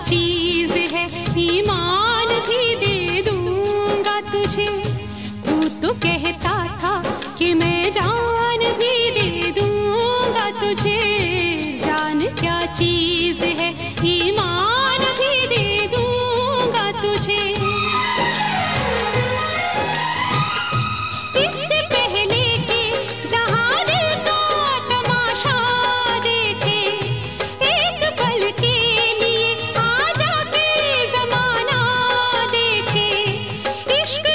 चीज है, ईमान भी दे दूंगा तुझे। तू तो कहता था कि मैं जान भी दे दूंगा तुझे। जान क्या चीज है, ईमान भी दे दूंगा तुझे। इससे पहले कि जहां दिल का तमाशा देखे, एक पल के लिए आजा के जमाना देखे। इश्क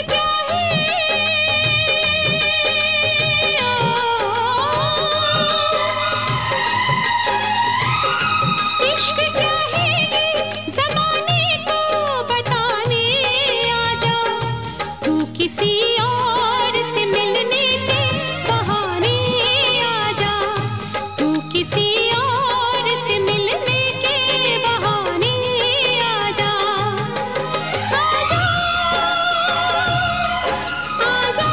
इश्क क्या है ये ज़माने को बताने आजा। तू किसी और से मिलने के बहाने आजा। तू किसी और से मिलने के बहाने आजा। आजा आजा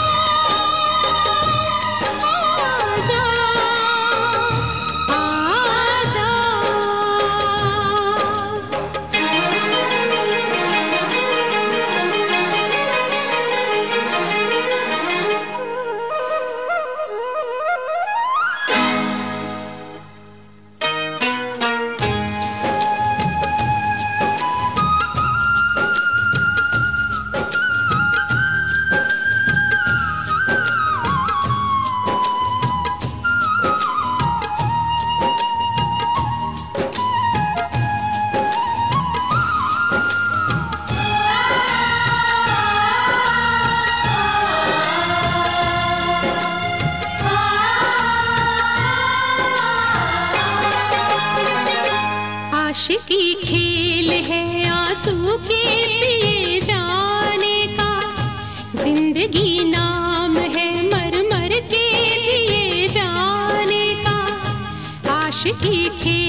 आशिकी खेल है आंसू के पिए जाने का। जिंदगी नाम है मर मर के जिए जाने का। आशिकी खेल